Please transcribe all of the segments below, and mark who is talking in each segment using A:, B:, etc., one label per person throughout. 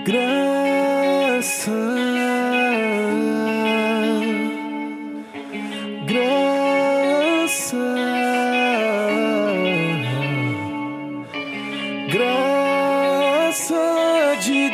A: Graça, graça, graça de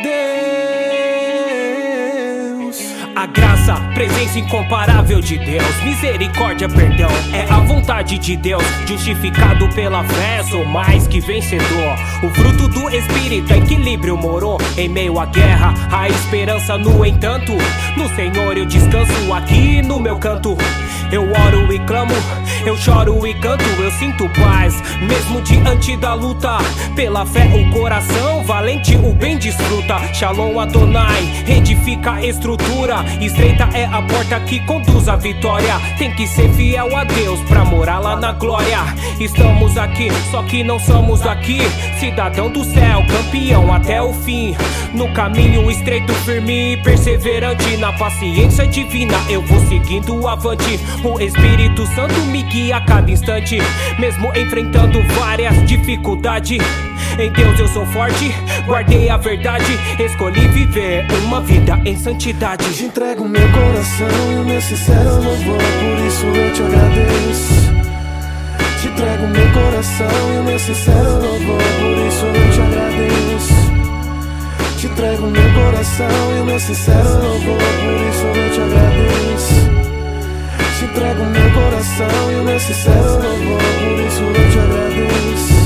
A: Deus.
B: A graça, presença incomparável de Deus. Misericórdia, perdão, é a vontade de Deus. Justificado pela fé, sou mais que vencedor. O fruto do Espírito, equilíbrio morou. Em meio à guerra, a esperança no entanto. No Senhor eu descanso aqui no meu canto. Eu oro e clamo, eu choro e canto. Eu sinto paz, mesmo diante da luta. Pela fé o coração valente o bem desfruta. Shalom Adonai, edifica a estrutura. Estreita é a porta que conduz à vitória. Tem que ser fiel a Deus pra morar lá na glória. Estamos aqui, só que não somos daqui. Cidadão do céu, campeão até o fim. No caminho estreito, firme e perseverante. Na paciência divina eu vou seguindo avante. O Espírito Santo me guia a cada instante, mesmo enfrentando várias dificuldades. Em Deus eu sou forte, guardei a verdade. Escolhi viver uma vida em santidade.
A: Te entrego meu coração e o meu sincero louvor, por isso eu te agradeço. Te entrego meu coração e o meu sincero louvor, por isso eu te agradeço. Te entrego meu coração e o meu sincero louvor, por isso eu te agradeço. Te entrego meu coração e o meu sincero louvor, por isso eu te agradeço.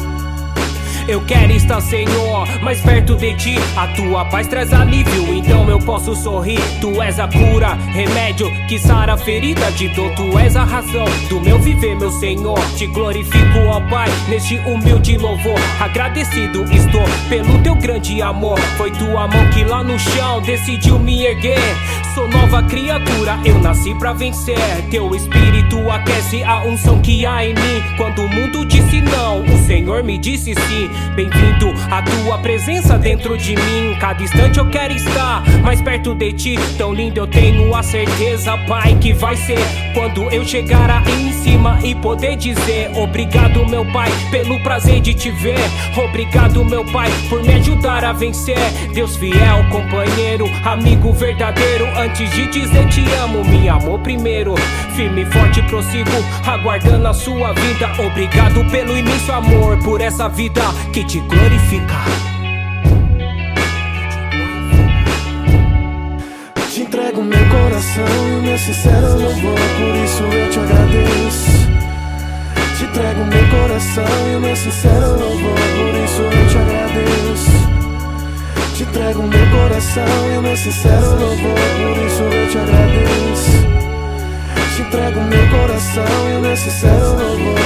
B: Eu quero estar, Senhor, mais perto de Ti. A Tua paz traz alívio, então eu posso sorrir. Tu és a cura, remédio que sara a ferida de dor. Tu és a razão do meu viver, meu Senhor. Te glorifico, ó Pai, neste humilde louvor. Agradecido estou pelo Teu grande amor. Foi Tua mão que lá no chão decidiu me erguer. Sou nova criatura, eu nasci pra vencer. Teu Espírito aquece a unção que há em mim. Quando o mundo disse não, o Senhor me disse sim. Bem-vindo à Tua presença dentro de mim. Cada instante eu quero estar mais perto de Ti. Tão lindo eu tenho a certeza, Pai, que vai ser quando eu chegar aí em cima e poder dizer: obrigado, meu Pai, pelo prazer de Te ver. Obrigado, meu Pai, por me ajudar a vencer. Deus fiel, companheiro, amigo verdadeiro. Antes de dizer te amo, me amou primeiro. Firme e forte prossigo, aguardando a sua vida. Obrigado pelo imenso amor, por essa vida que te glorifica.
A: Te entrego meu coração e o meu sincero louvor, por isso eu te agradeço. Te entrego meu coração e o meu sincero louvor, por isso eu te agradeço. Te entrego meu coração e o meu sincero louvor, por isso eu te agradeço. Te entrego meu coração e o meu sincero louvor,